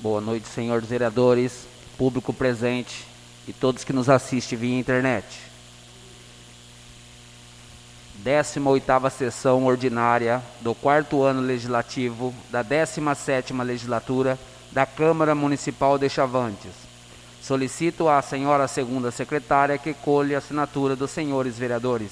Boa noite, senhores vereadores, público presente e todos que nos assistem via internet. 18ª sessão ordinária do 4º ano legislativo da 17ª legislatura da Câmara Municipal de Chavantes. Solicito à senhora segunda secretária que colhe a assinatura dos senhores vereadores.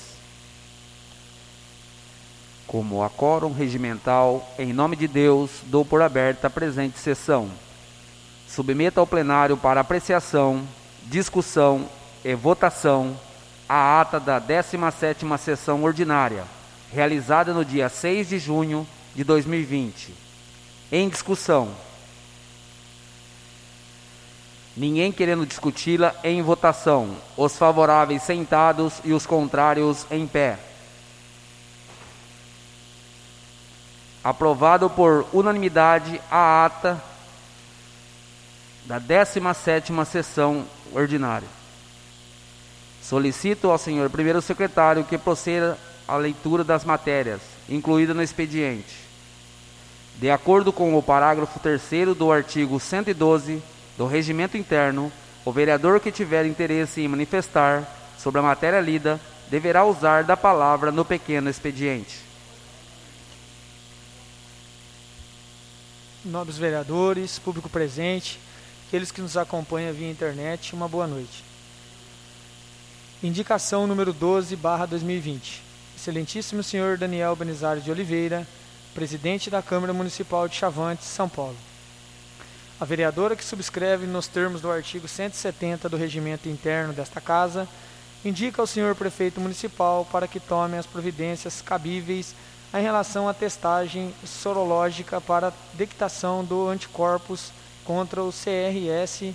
Como a quórum regimental, em nome de Deus, dou por aberta a presente sessão. Submeto ao plenário para apreciação, discussão e votação a ata da 17ª sessão ordinária, realizada no dia 6 de junho de 2020. Em discussão. Ninguém querendo discuti-la, em votação. Os favoráveis sentados e os contrários em pé. Aprovado por unanimidade a ata da 17ª sessão ordinária. Solicito ao senhor primeiro secretário que proceda à leitura das matérias, incluída no expediente. De acordo com o parágrafo 3º do artigo 112 do Regimento Interno, o vereador que tiver interesse em manifestar sobre a matéria lida deverá usar da palavra no pequeno expediente. Nobres vereadores, público presente, aqueles que nos acompanham via internet, uma boa noite. Indicação número 12/2020. Excelentíssimo senhor Daniel Benizares de Oliveira, presidente da Câmara Municipal de Chavantes, São Paulo. A vereadora que subscreve nos termos do artigo 170 do Regimento Interno desta Casa, indica ao senhor prefeito municipal para que tome as providências cabíveis em relação à testagem sorológica para detectação do anticorpos contra o CRS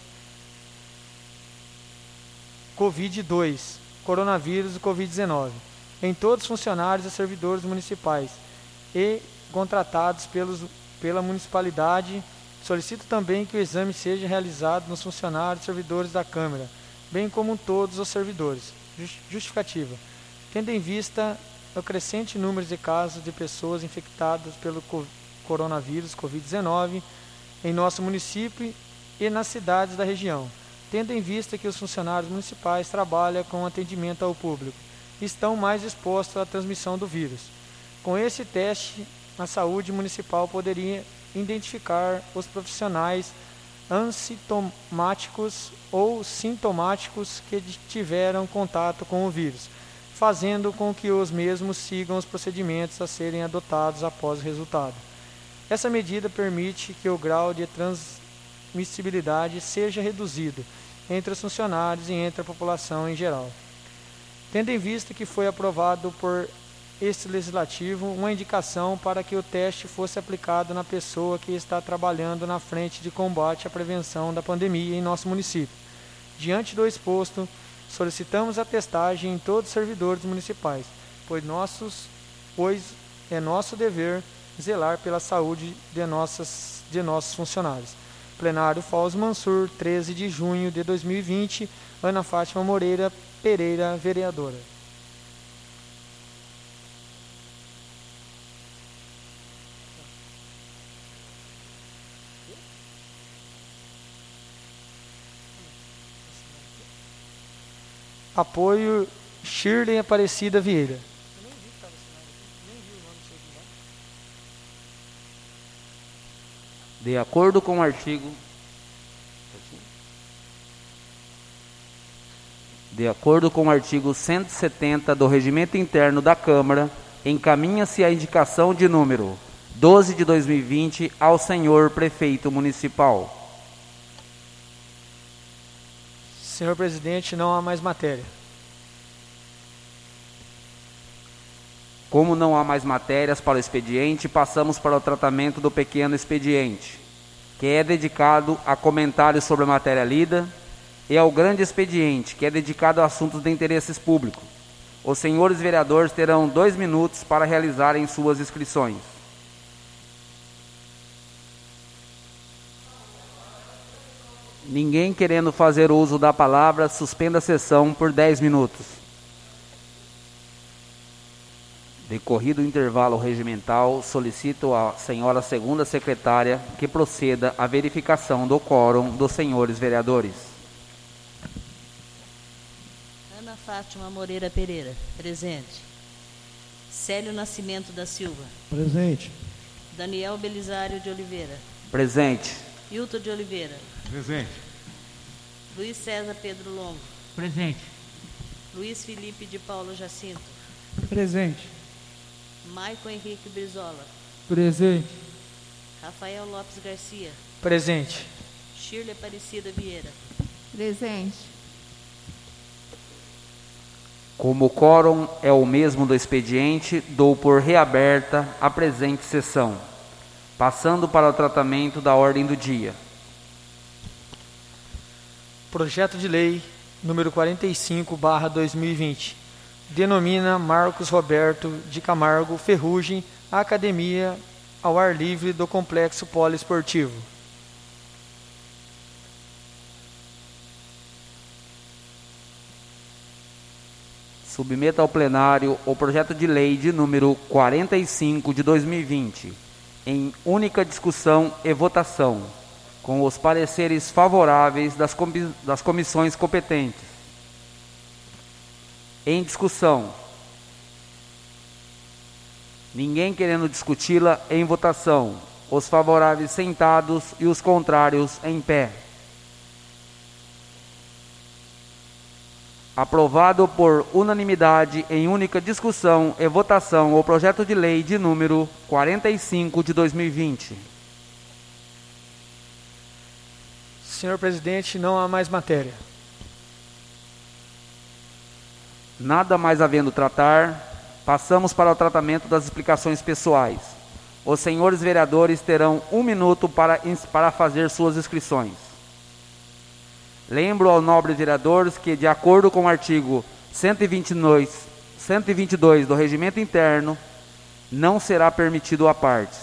Covid-2, coronavírus e Covid-19, em todos os funcionários e servidores municipais e contratados pela municipalidade. Solicito também que o exame seja realizado nos funcionários e servidores da Câmara, bem como todos os servidores. Justificativa. Tendo em vista o crescente número de casos de pessoas infectadas pelo coronavírus Covid-19 em nosso município e nas cidades da região, tendo em vista que os funcionários municipais trabalham com atendimento ao público, estão mais expostos à transmissão do vírus. Com esse teste, a saúde municipal poderia identificar os profissionais assintomáticos ou sintomáticos que tiveram contato com o vírus, fazendo com que os mesmos sigam os procedimentos a serem adotados após o resultado. Essa medida permite que o grau de transmissibilidade seja reduzido entre os funcionários e entre a população em geral. Tendo em vista que foi aprovado por este legislativo uma indicação para que o teste fosse aplicado na pessoa que está trabalhando na frente de combate à prevenção da pandemia em nosso município. Diante do exposto, solicitamos a testagem em todos os servidores municipais, pois é nosso dever zelar pela saúde de nossos funcionários. Plenário Fausto Mansur, 13 de junho de 2020, Ana Fátima Moreira Pereira, vereadora. Apoio Shirley Aparecida Vieira. De acordo com o artigo 170 do Regimento Interno da Câmara, encaminha-se a indicação de número 12 de 2020 ao senhor prefeito municipal. Senhor presidente, não há mais matéria. Como não há mais matérias para o expediente, passamos para o tratamento do pequeno expediente, que é dedicado a comentários sobre a matéria lida, e ao grande expediente, que é dedicado a assuntos de interesses públicos. Os senhores vereadores terão 2 minutos para realizarem suas inscrições. Ninguém querendo fazer uso da palavra, suspenda a sessão por 10 minutos. Decorrido o intervalo regimental, solicito à senhora segunda secretária que proceda à verificação do quórum dos senhores vereadores. Ana Fátima Moreira Pereira, presente. Célio Nascimento da Silva. Presente. Daniel Belisário de Oliveira. Presente. Hilton de Oliveira. Presente. Luiz César Pedro Longo. Presente. Luiz Felipe de Paulo Jacinto. Presente. Maicon Henrique Brizola. Presente. Rafael Lopes Garcia. Presente. Shirley Aparecida Vieira. Presente. Como o quórum é o mesmo do expediente, dou por reaberta a presente sessão, passando para o tratamento da ordem do dia. Projeto de Lei número 45/2020. Denomina Marcos Roberto de Camargo Ferrugem a Academia ao Ar Livre do Complexo Poliesportivo. Submeta ao plenário o projeto de lei de número 45 de 2020, em única discussão e votação, com os pareceres favoráveis das comissões competentes. Em discussão. Ninguém querendo discuti-la em votação. Os favoráveis sentados e os contrários em pé. Aprovado por unanimidade em única discussão e votação o projeto de lei de número 45 de 2020. Senhor presidente, não há mais matéria. Nada mais havendo tratar, passamos para o tratamento das explicações pessoais. Os senhores vereadores terão 1 minuto para fazer suas inscrições. Lembro aos nobres vereadores que, de acordo com o artigo 122 do Regimento Interno, não será permitido a partes.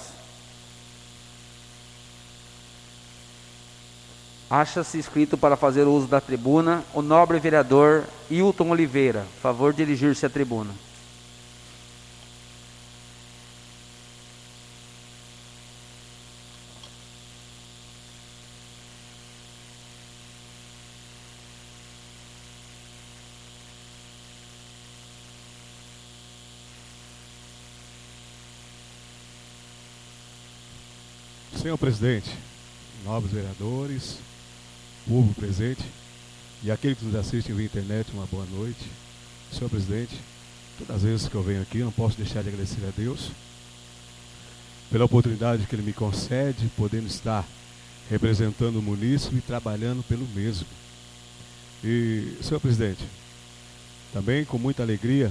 Acha-se inscrito para fazer uso da tribuna o nobre vereador Hilton Oliveira. Favor dirigir-se à tribuna. Senhor presidente, nobres vereadores, povo presente e aquele que nos assiste via internet, uma boa noite. Senhor presidente, todas as vezes que eu venho aqui, eu não posso deixar de agradecer a Deus pela oportunidade que Ele me concede, podendo estar representando o munícipe e trabalhando pelo mesmo. E, senhor presidente, também com muita alegria,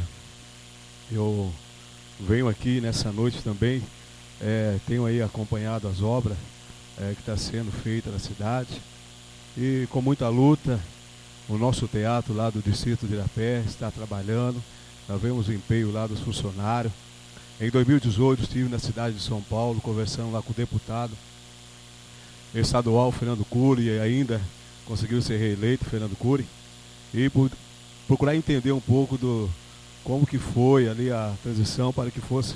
eu venho aqui nessa noite também, tenho aí acompanhado as obras que está sendo feita na cidade e com muita luta o nosso teatro lá do distrito de Irapé está trabalhando. Nós vemos o empenho lá dos funcionários. Em 2018 estive na cidade de São Paulo conversando lá com o deputado estadual Fernando Cury, e ainda conseguiu ser reeleito Fernando Cury, e procurar entender um pouco do como que foi ali a transição para que fosse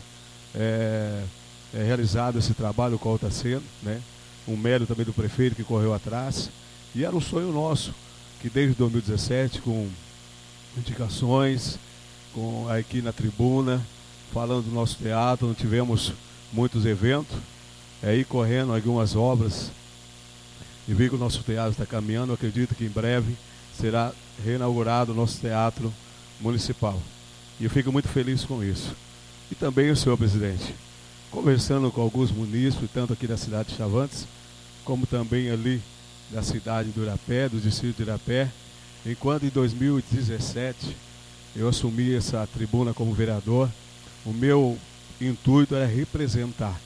realizado esse trabalho, o qual está sendo, né? Um mérito também do prefeito que correu atrás, e era um sonho nosso, que desde 2017, com indicações, aqui na tribuna, falando do nosso teatro, onde tivemos muitos eventos, aí correndo algumas obras, e vi que o nosso teatro está caminhando. Eu acredito que em breve será reinaugurado o nosso teatro municipal, e eu fico muito feliz com isso. E também o senhor presidente, conversando com alguns munícipes, tanto aqui da cidade de Chavantes, como também ali da cidade do Irapé, do distrito de Irapé, enquanto em 2017 eu assumi essa tribuna como vereador, o meu intuito era representar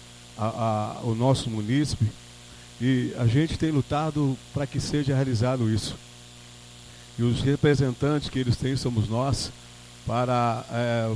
o nosso munícipe, e a gente tem lutado para que seja realizado isso. E os representantes que eles têm somos nós, para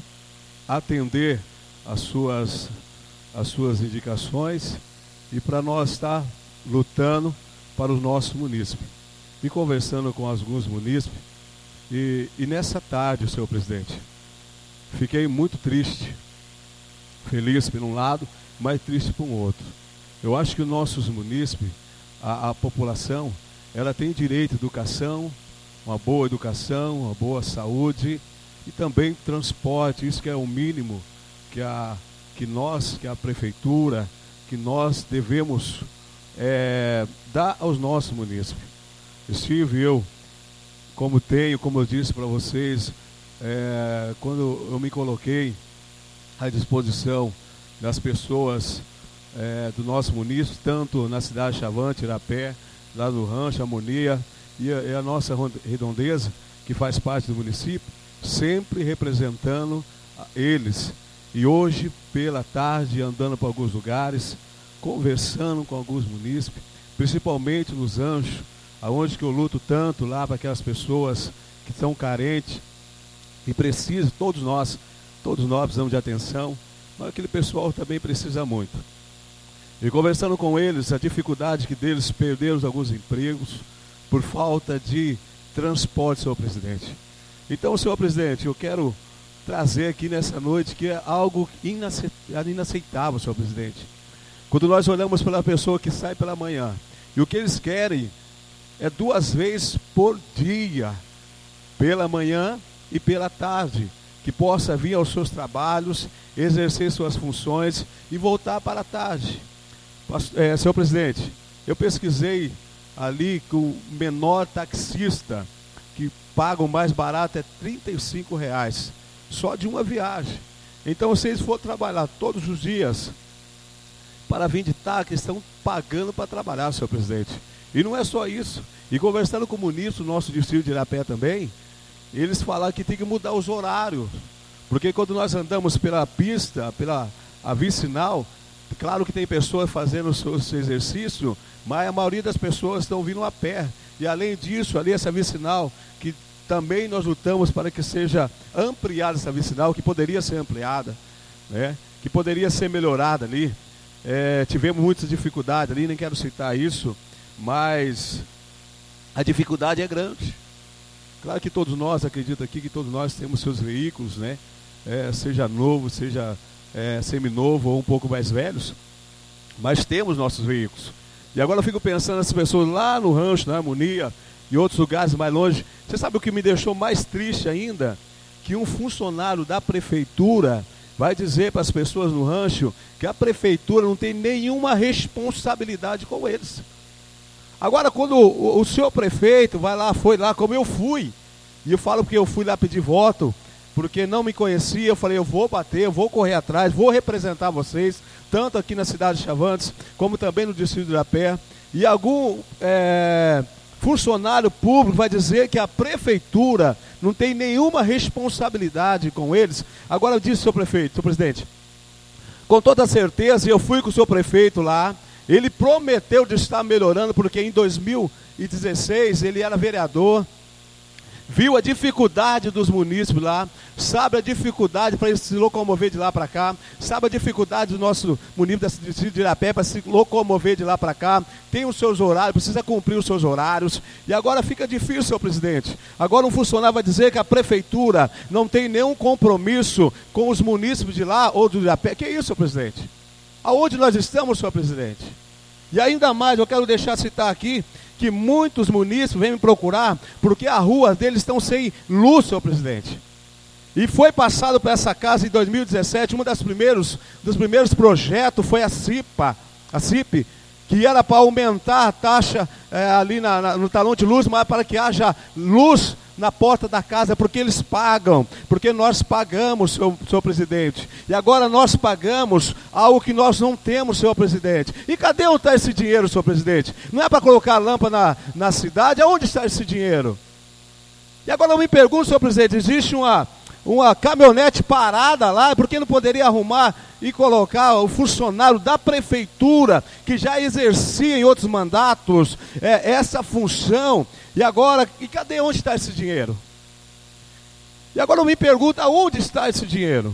atender as suas indicações e para nós estar lutando para o nosso munícipe. E conversando com alguns munícipes, e nessa tarde, senhor presidente, fiquei muito triste. Feliz por um lado, mas triste por um outro. Eu acho que os nossos munícipes, a população, ela tem direito à educação, uma boa educação, uma boa saúde e também transporte. Isso que é o mínimo que a prefeitura, que nós devemos dar aos nossos munícipes. Estive eu, como eu disse para vocês, quando eu me coloquei à disposição das pessoas do nosso município, tanto na cidade de Chavante, Irapé, lá no Rancho, Harmonia, e a nossa redondeza, que faz parte do município, sempre representando eles. E hoje, pela tarde, andando para alguns lugares, conversando com alguns munícipes, principalmente nos Anjos, aonde que eu luto tanto lá para aquelas pessoas que são carentes e precisam, todos nós precisamos de atenção, mas aquele pessoal também precisa muito. E conversando com eles, a dificuldade que deles perderam alguns empregos por falta de transporte, senhor presidente. Então, senhor presidente, eu quero trazer aqui nessa noite que é algo inaceitável, senhor presidente. Quando nós olhamos pela pessoa que sai pela manhã, e o que eles querem é 2 vezes por dia, pela manhã e pela tarde, que possa vir aos seus trabalhos, exercer suas funções e voltar para a tarde. Senhor presidente, eu pesquisei ali que o menor taxista que paga o mais barato é R$35, só de uma viagem. Então, se eles for trabalhar todos os dias para vir de táxi, estão pagando para trabalhar, senhor presidente. E não é só isso. E conversando com o munícipe, nosso distrito de Irapé também, eles falaram que tem que mudar os horários. Porque quando nós andamos pela pista, a vicinal, claro que tem pessoas fazendo o seu exercício, mas a maioria das pessoas estão vindo a pé. E além disso, ali essa vicinal, que também nós lutamos para que seja ampliada essa vicinal, que poderia ser ampliada, né? Que poderia ser melhorada ali. Tivemos muitas dificuldades ali, nem quero citar isso, mas a dificuldade é grande. Claro que todos nós, acredito aqui, que todos nós temos seus veículos, né? Seja novo, seja seminovo ou um pouco mais velhos, mas temos nossos veículos. E agora eu fico pensando nessas pessoas lá no Rancho, na Harmonia e outros lugares mais longe. Você sabe o que me deixou mais triste ainda? Que um funcionário da prefeitura vai dizer para as pessoas no rancho que a prefeitura não tem nenhuma responsabilidade com eles. Agora, quando o senhor prefeito foi lá, como eu fui, e eu falo porque eu fui lá pedir voto, porque não me conhecia, eu falei, eu vou bater, eu vou correr atrás, vou representar vocês, tanto aqui na cidade de Chavantes, como também no distrito de Irapé, e algum funcionário público vai dizer que a prefeitura não tem nenhuma responsabilidade com eles. Agora eu disse, senhor prefeito, senhor presidente, com toda certeza, eu fui com o senhor prefeito lá, ele prometeu de estar melhorando, porque em 2016 ele era vereador, viu a dificuldade dos munícipes lá, sabe a dificuldade para se locomover de lá para cá, sabe a dificuldade do nosso município da distrito de Irapé para se locomover de lá para cá, tem os seus horários, precisa cumprir os seus horários, e agora fica difícil, senhor presidente. Agora um funcionário vai dizer que a prefeitura não tem nenhum compromisso com os munícipes de lá ou do Irapé. Que isso, senhor presidente? Aonde nós estamos, senhor presidente? E ainda mais, eu quero citar aqui, que muitos munícipes vêm me procurar, porque as ruas deles estão sem luz, senhor presidente. E foi passado para essa casa em 2017, um dos primeiros projetos foi a CIP, que era para aumentar a taxa ali no talão de luz, mas para que haja luz na porta da casa, porque eles pagam, porque nós pagamos, senhor presidente. E agora nós pagamos algo que nós não temos, senhor presidente. E cadê onde está esse dinheiro, senhor presidente? Não é para colocar lâmpada na cidade? Aonde está esse dinheiro? E agora eu me pergunto, senhor presidente, existe uma caminhonete parada lá, porque não poderia arrumar e colocar o funcionário da prefeitura, que já exercia em outros mandatos essa função, e agora, cadê onde está esse dinheiro? E agora eu me pergunto, aonde está esse dinheiro?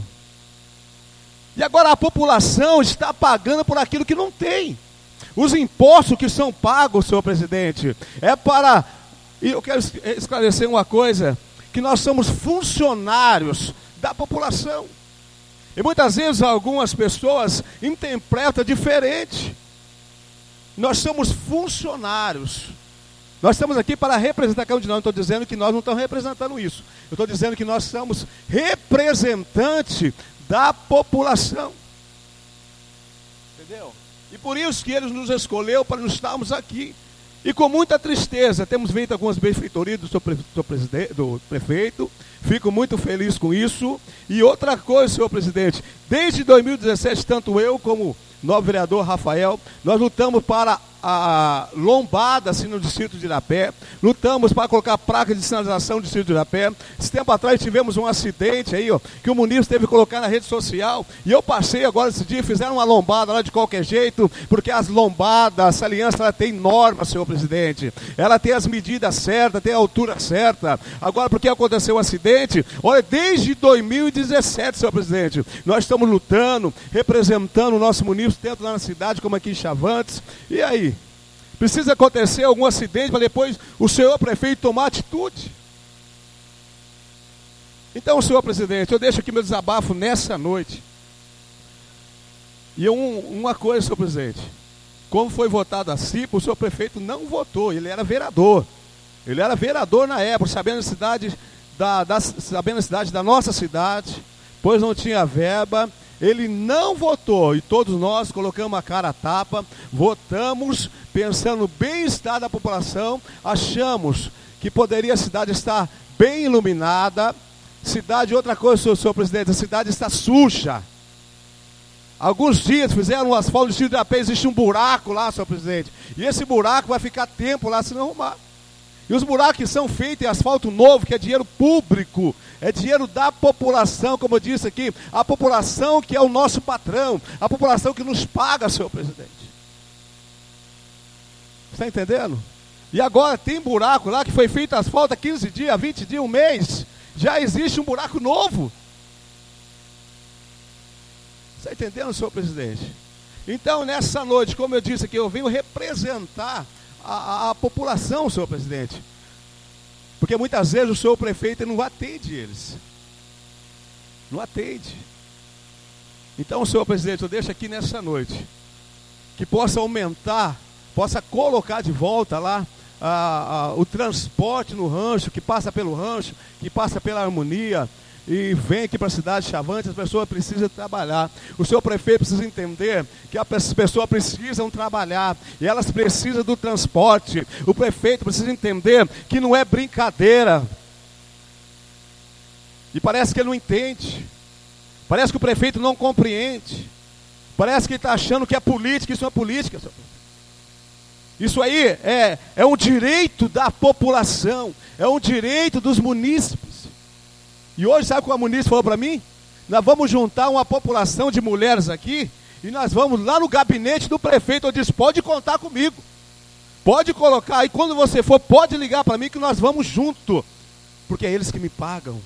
E agora a população está pagando por aquilo que não tem. Os impostos que são pagos, senhor presidente, e eu quero esclarecer uma coisa, que nós somos funcionários da população. E muitas vezes algumas pessoas interpretam diferente. Nós somos funcionários. Nós estamos aqui para representar cada um de nós. Não estou dizendo que nós não estamos representando isso. Eu estou dizendo que nós somos representantes da população. Entendeu? E por isso que Ele nos escolheu para nós estarmos aqui. E com muita tristeza, temos feito algumas benfeitorias do prefeito. Fico muito feliz com isso. E outra coisa, senhor presidente, desde 2017, tanto eu como o novo vereador Rafael, nós lutamos para a lombada assim, no distrito de Irapé, lutamos para colocar placa de sinalização no distrito de Irapé. Esse tempo atrás tivemos um acidente aí, ó, que o munícipe teve que colocar na rede social, e eu passei agora esse dia, fizeram uma lombada lá de qualquer jeito, porque as lombadas, essa aliança, ela tem norma, senhor presidente, ela tem as medidas certas, tem a altura certa. Agora, porque aconteceu um acidente, olha, desde 2017, senhor presidente, nós estamos lutando, representando o nosso munícipe, tanto lá na cidade como aqui em Chavantes. E aí? Precisa acontecer algum acidente para depois o senhor prefeito tomar atitude? Então, senhor presidente, eu deixo aqui meu desabafo nessa noite. E uma coisa, senhor presidente, como foi votado a CIPA, o senhor prefeito não votou, ele era vereador. Ele era vereador na época, sabendo a cidade da nossa cidade, pois não tinha verba. Ele não votou, e todos nós colocamos a cara a tapa, votamos pensando no bem-estar da população, achamos que poderia a cidade estar bem iluminada. Cidade, outra coisa, senhor presidente, a cidade está suja. Alguns dias fizeram um asfalto no distrito de Irapé, existe um buraco lá, senhor presidente, e esse buraco vai ficar tempo lá se não arrumar. E os buracos que são feitos em asfalto novo, que é dinheiro público, é dinheiro da população, como eu disse aqui, a população que é o nosso patrão, a população que nos paga, senhor presidente. Está entendendo? E agora tem buraco lá que foi feito asfalto há 15 dias, 20 dias, um mês, já existe um buraco novo. Está entendendo, senhor presidente? Então, nessa noite, como eu disse aqui, eu venho representar a população, senhor presidente, porque muitas vezes o senhor prefeito não atende eles, não atende. Então, senhor presidente, eu deixo aqui nessa noite que possa aumentar, possa colocar de volta lá o transporte no rancho, que passa pelo rancho, que passa pela harmonia e vem aqui para a cidade de Chavantes. As pessoas precisam trabalhar. O senhor prefeito precisa entender que as pessoas precisam trabalhar e elas precisam do transporte. O prefeito precisa entender que não é brincadeira. E parece que ele não entende. Parece que o prefeito não compreende. Parece que ele está achando que é política. Isso não é política, senhor prefeito. Isso aí é um direito da população, é um direito dos munícipes. E hoje, sabe o que a munícipe falou para mim? Nós vamos juntar uma população de mulheres aqui, e nós vamos lá no gabinete do prefeito. Eu disse, pode contar comigo, pode colocar, aí quando você for, pode ligar para mim que nós vamos junto, porque é eles que me pagam,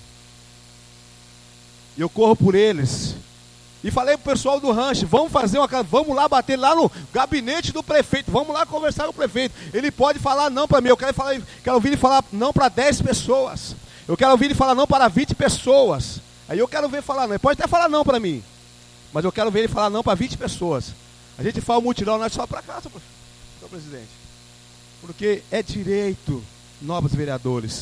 e eu corro por eles. E falei para o pessoal do rancho, vamos lá bater lá no gabinete do prefeito, vamos lá conversar com o prefeito. Ele pode falar não para mim, eu quero ouvir ele falar não para 10 pessoas. Eu quero ouvir ele falar não para 20 pessoas. Aí eu quero ver ele falar não. Ele pode até falar não para mim, mas eu quero ver ele falar não para 20 pessoas. A gente fala o mutirão, nós só para cá, senhor presidente. Porque é direito, nobres vereadores,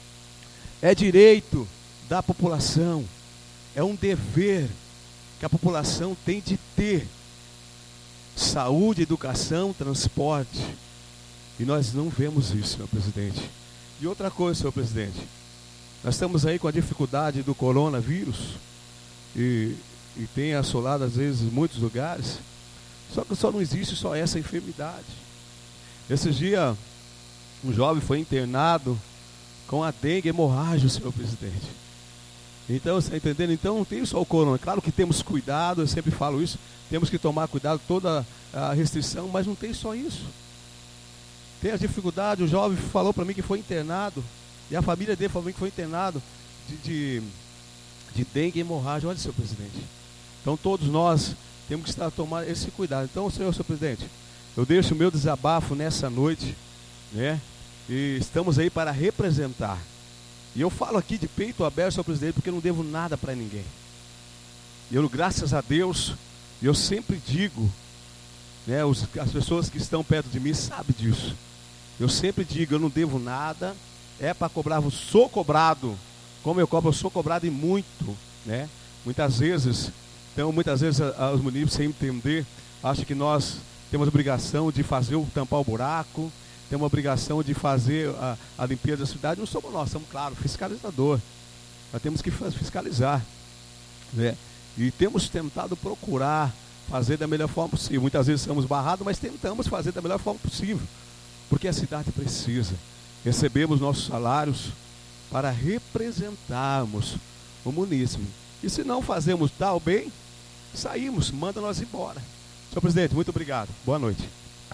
é direito da população, é um dever que a população tem de ter saúde, educação, transporte. E nós não vemos isso, senhor presidente. E outra coisa, senhor presidente, nós estamos aí com a dificuldade do coronavírus e tem assolado às vezes muitos lugares, só que só não existe só essa enfermidade. Esses dias um jovem foi internado com a dengue hemorrágica, senhor presidente. Então, você está entendendo? Então não tem só o corona. Claro que temos cuidado, eu sempre falo isso, temos que tomar cuidado, toda a restrição, mas não tem só isso. Tem a dificuldade, o jovem falou para mim que foi internado, e a família dele falou que foi internado de dengue hemorrágica. Olha, senhor presidente. Então todos nós temos que estar a tomar esse cuidado. Então, senhor presidente, eu deixo o meu desabafo nessa noite, né? E estamos aí para representar E eu falo aqui de peito aberto, senhor presidente, porque eu não devo nada para ninguém. Eu, graças a Deus, eu sempre digo, né, as pessoas que estão perto de mim sabem disso. Eu sempre digo, eu não devo nada, é para cobrar, eu sou cobrado. Como eu cobro, eu sou cobrado e muito, né? Muitas vezes os munícipes, sem entender, acham que nós temos a obrigação de tampar o buraco, temos a obrigação de fazer a limpeza da cidade. Não somos nós, somos, claro, fiscalizador. Nós temos que fiscalizar, né? E temos tentado procurar fazer da melhor forma possível. Muitas vezes somos barrados, mas tentamos fazer da melhor forma possível, porque a cidade precisa. Recebemos nossos salários para representarmos o munícipe. E se não fazemos tal bem, saímos, manda nós embora. Senhor presidente, muito obrigado. Boa noite.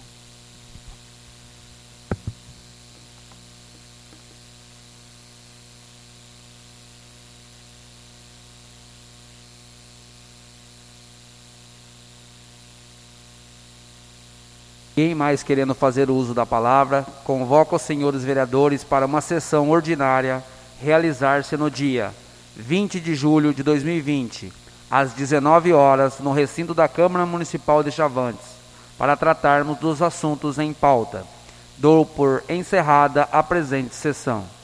Ninguém mais querendo fazer uso da palavra, convoca os senhores vereadores para uma sessão ordinária realizar-se no dia 20 de julho de 2020, às 19 horas, no recinto da Câmara Municipal de Chavantes, para tratarmos dos assuntos em pauta. Dou por encerrada a presente sessão.